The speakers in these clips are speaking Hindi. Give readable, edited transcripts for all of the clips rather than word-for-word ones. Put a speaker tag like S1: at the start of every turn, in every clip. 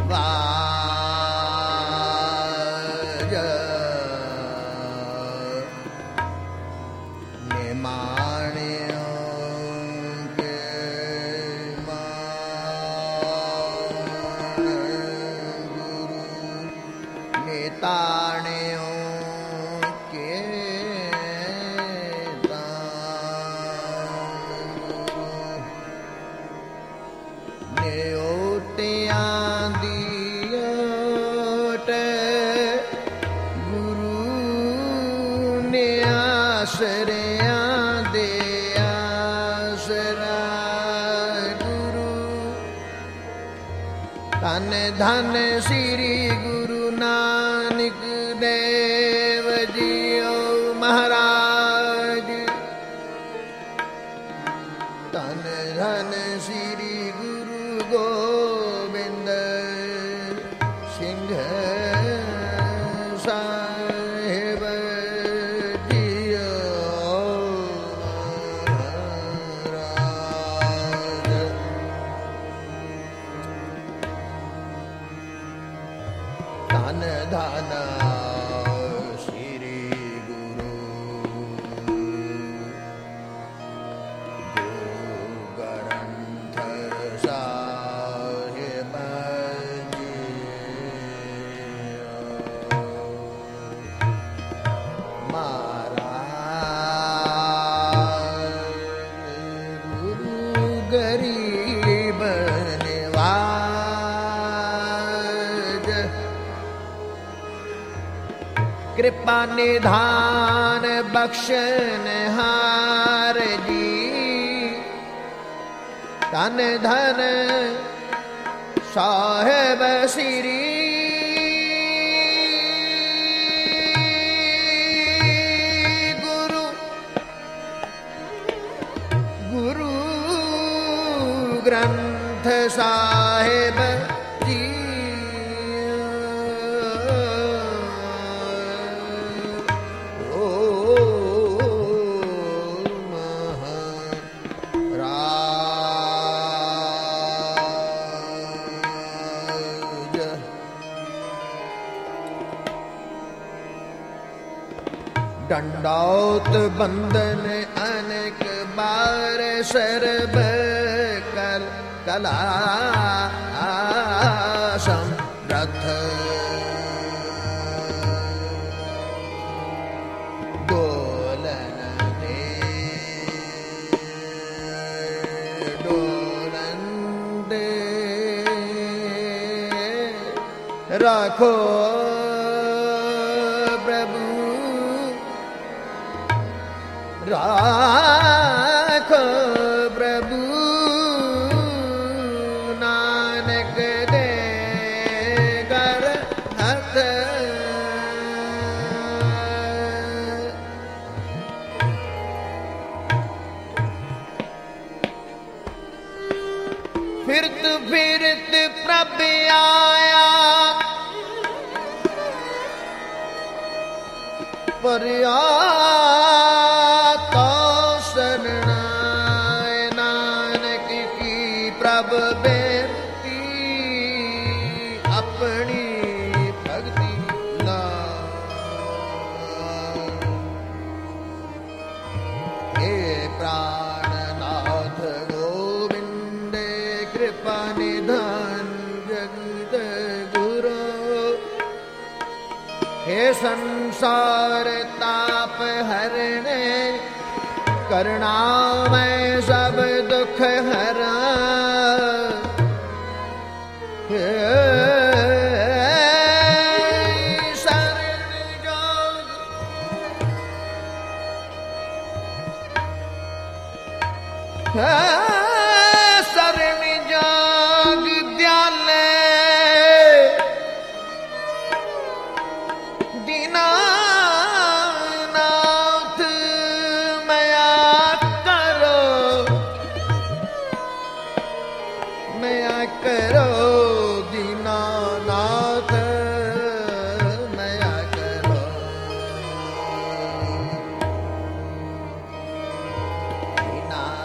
S1: वाज निमाणियों के मान गुरु निताणियों के आश्रयां दे आसरा गुरु धन धन श्री गुरु नानक देव जियो महाराज धन धन श्री गुरु गोविंद सिंह साहेब धन धन श्री गुरु ग्रंथ साहिब महाराज गुरु गरीब निवाज कृपा निधान बख्शनहार जी धन धन साहेब श्री गुरु गुरु ग्रंथ साहेब जी दंडौत बंदन अनेक बार सर्व कल कला समरथ दोलन दे डोलन दे राखो राखो प्रभु नानक दे कर हथ फिरत फिरत प्रभ आया परिया प्रभ बेनती अपनी भक्ति ला हे प्राणनाथ गोविंद कृपा निधान जगत गुरु हे संसार ताप हरणे करुणामय सब दुख हरा शरण जाग दयाले दीनानाथ मया करो दीनानाथ मया करो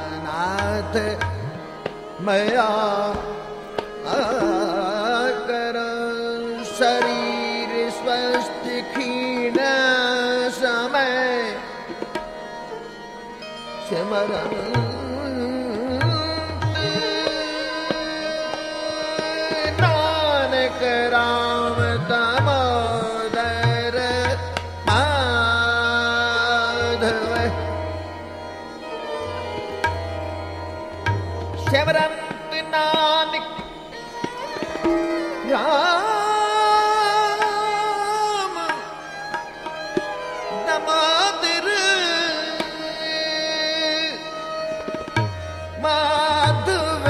S1: दीनानाथ मया करो शरीर स्वस्थ क्षीण समय सिमरन नानक राम दामोदर माधव सिमरन नानक राम दामोदर माधव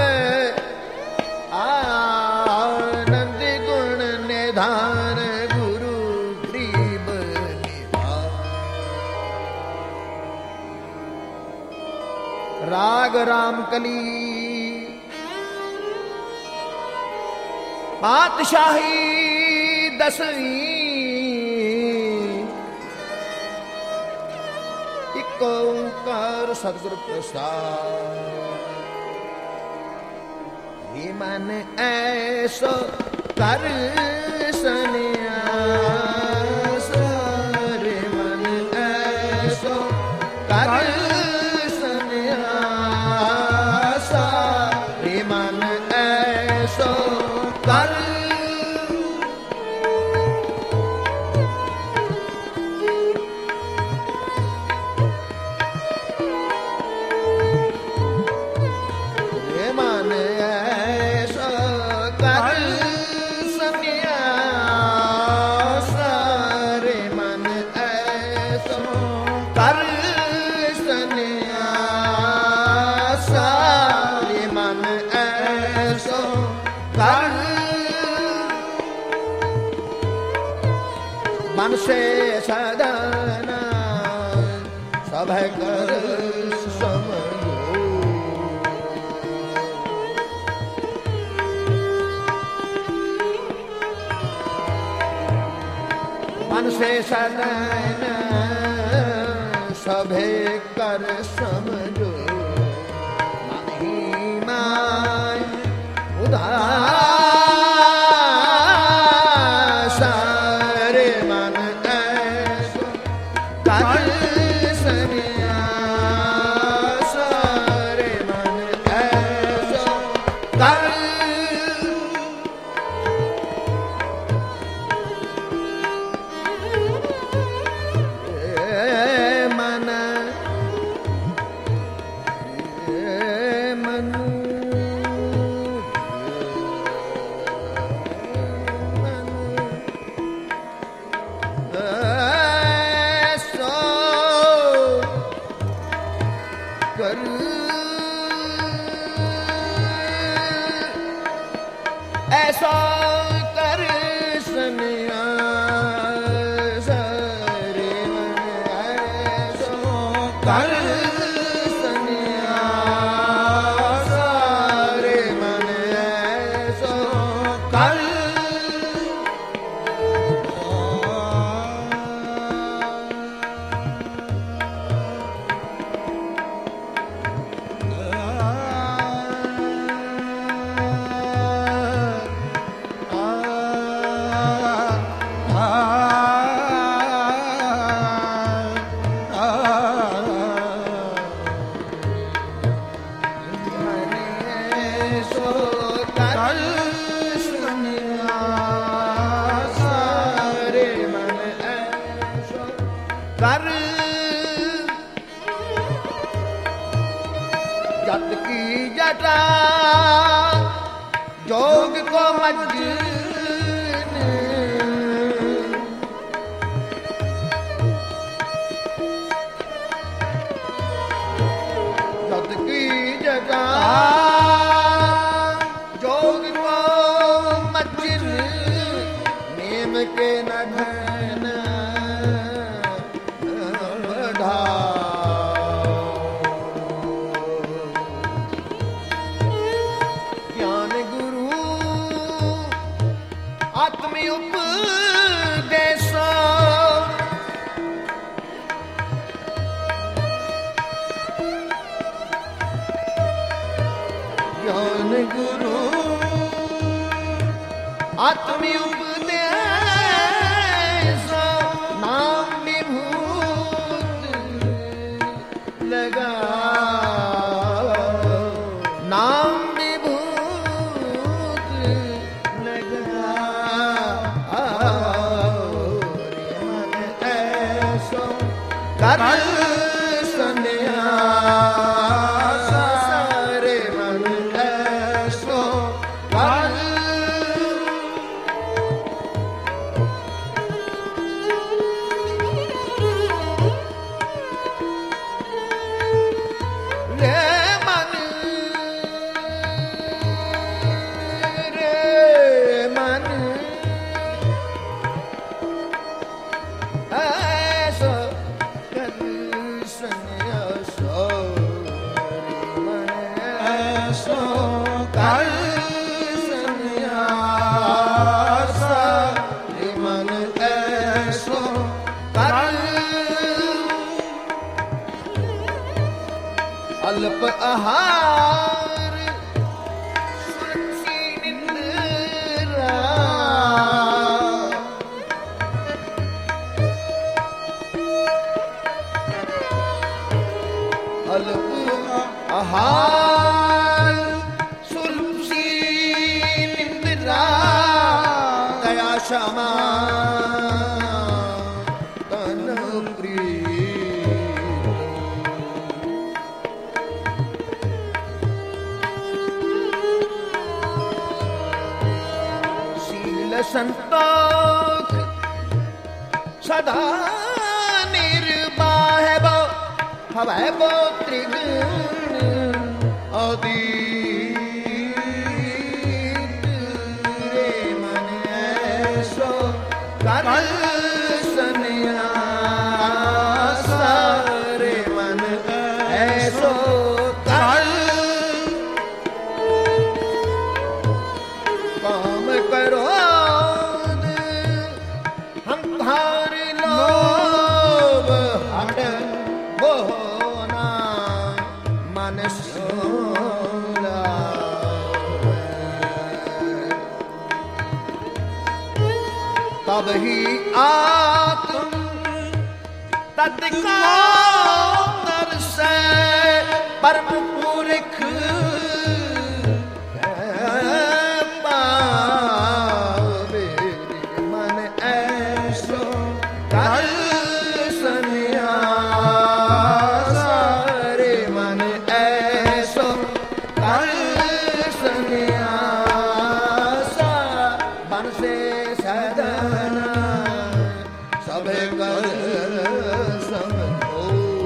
S1: आनंद गुण निधान गुरु गरीब निवार। राग रामकली पातशाही दसवीं इक ओंकार सतगुर प्रसाद। हे मन ऐसो कर सन्यास रे मन ऐसो कर सन्यास रे मन ऐसो कर रे मन ऐसो कर सन्यास रे मन ऐसो कर सन्यास रे मन ऐसो कर मन से सदना सब कर समझो। मन से सदना सभे कर समझो। मन ही माय उदास रे मन ऐसो कर सन्यास रे मन ऐसो कर मन ऐसो कर ऐसा कर सन्यास रे मन ऐसो कर सन्यास रे मन ऐसो कर कर जत की जटा जोग को मज्जन जत की जटा जोग को मज्जन नेम के न धन ज्ञान गुरु आत्म उपदेशो ज्ञान गुरु आत्मी उपदेश नाम विभूत लगा नाम विभूत लगा मन ऐसो कर सन्यास रे मन ऐसो कर अल्प आहार सुरक्षी निद्रा अल्प आहार सुरक्षी निद्रा दया क्षमा तन प्रिय संतोष सदा निर्वाह हवै वो त्रिगुण अदीत रे मन ऐसो कर सन्यास रे मन ऐसो कर काम करो तब ही आत्म तत्काल से परम पुरख पावे मन ऐसो कर सन्यास रे मन ऐसो कर सन्यास मन से सदन सब कर समझो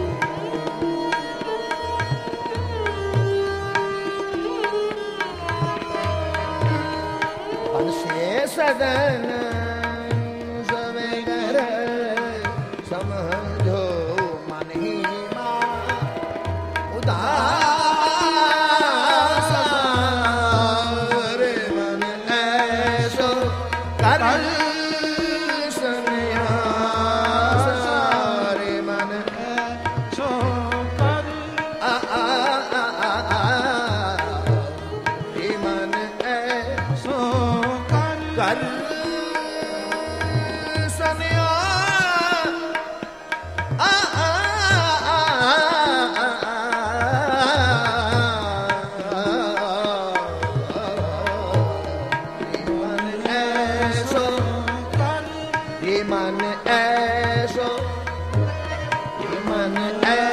S1: मन से सदन सब कर समझो मन ही उदास रे मन ऐसो कर मन ऐसो मन